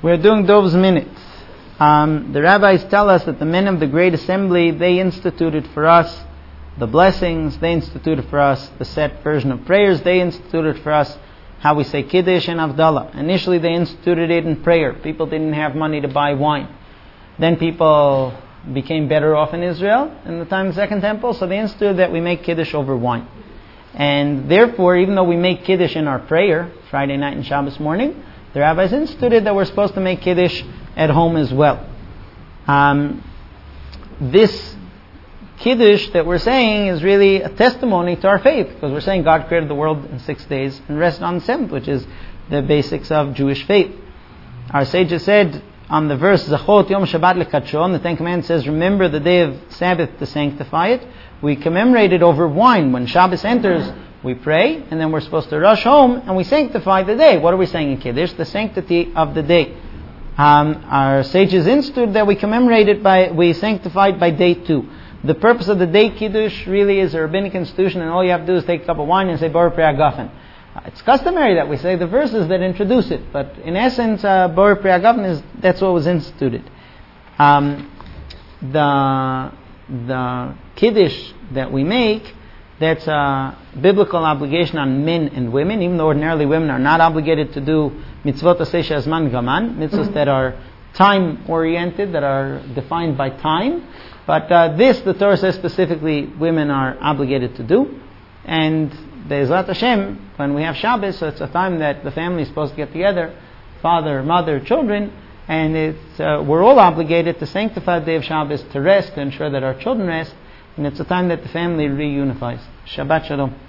We're doing Dov's Minutes. The rabbis tell us that the men of the Great Assembly, they instituted for us the blessings, they instituted for us the set version of prayers, they instituted for us how we say Kiddush and Havdalah. Initially they instituted it in prayer. People didn't have money to buy wine. Then people became better off in Israel in the time of the Second Temple, so they instituted that we make Kiddush over wine. And therefore, even though we make Kiddush in our prayer, Friday night and Shabbos morning, the rabbis instituted that we're supposed to make Kiddush at home as well. This Kiddush that we're saying is really a testimony to our faith, because we're saying God created the world in 6 days and rested on the seventh, which is the basics of Jewish faith. Our sages said on the verse, Zachot Yom Shabbat Lekadsho, the Ten Commandments says, remember the day of Sabbath to sanctify it. We commemorate it over wine. When Shabbos enters, we pray, and then we're supposed to rush home, and we sanctify the day. What are we saying in Kiddush? The sanctity of the day. Our sages instituted that we commemorate it we sanctify it by day 2. The purpose of the day Kiddush really is a rabbinic institution, and all you have to do is take a cup of wine and say Borei Pri Hagafen. It's customary that we say the verses that introduce it, but in essence, Borei Pri Hagafen that's what was instituted. The Kiddush that we make, that's a biblical obligation on men and women, even though ordinarily women are not obligated to do mitzvot aseh she'azman gaman, mitzvahs that are time-oriented, that are defined by time. But the Torah says specifically women are obligated to do. And Be'ezrat Hashem, when we have Shabbos, so it's a time that the family is supposed to get together, father, mother, children, and we're all obligated to sanctify the day of Shabbos, to rest, to ensure that our children rest, and it's a time that the family reunifies. Shabbat Shalom.